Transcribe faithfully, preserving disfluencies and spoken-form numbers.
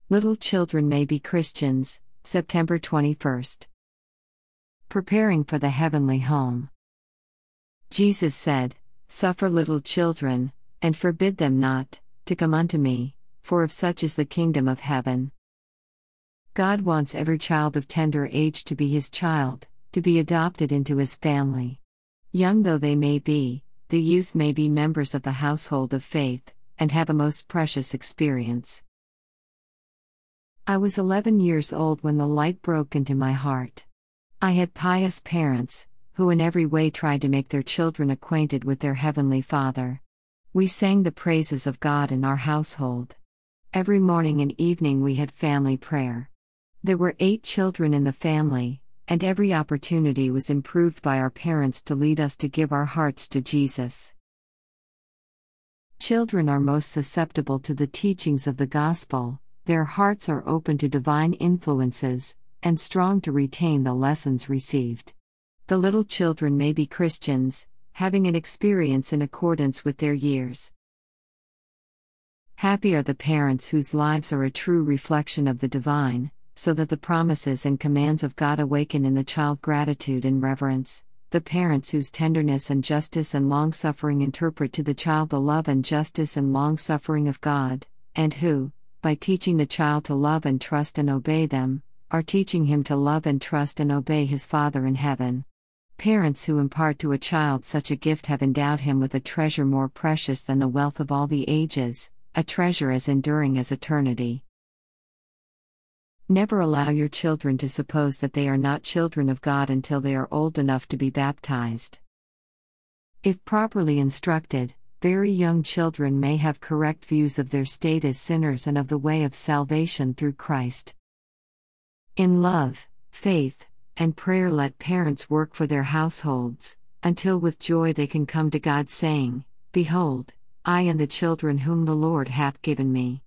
Little children may be Christians, September twenty-first. Preparing for the heavenly home. Jesus said, "Suffer little children, and forbid them not, to come unto me, for of such is the kingdom of heaven." God wants every child of tender age to be His child, to be adopted into His family. Young though they may be, the youth may be members of the household of faith, and have a most precious experience. I was eleven years old when the light broke into my heart. I had pious parents, who in every way tried to make their children acquainted with their Heavenly Father. We sang the praises of God in our household. Every morning and evening we had family prayer. There were eight children in the family, and every opportunity was improved by our parents to lead us to give our hearts to Jesus. Children are most susceptible to the teachings of the gospel. Their hearts are open to divine influences, and strong to retain the lessons received. The little children may be Christians, having an experience in accordance with their years. Happy are the parents whose lives are a true reflection of the divine, so that the promises and commands of God awaken in the child gratitude and reverence. The parents whose tenderness and justice and long-suffering interpret to the child the love and justice and long-suffering of God, and who, by teaching the child to love and trust and obey them, are teaching him to love and trust and obey his Father in heaven. Parents who impart to a child such a gift have endowed him with a treasure more precious than the wealth of all the ages, a treasure as enduring as eternity. Never allow your children to suppose that they are not children of God until they are old enough to be baptized. If properly instructed, very young children may have correct views of their state as sinners and of the way of salvation through Christ. In love, faith, and prayer let parents work for their households, until with joy they can come to God saying, "Behold, I and the children whom the Lord hath given me."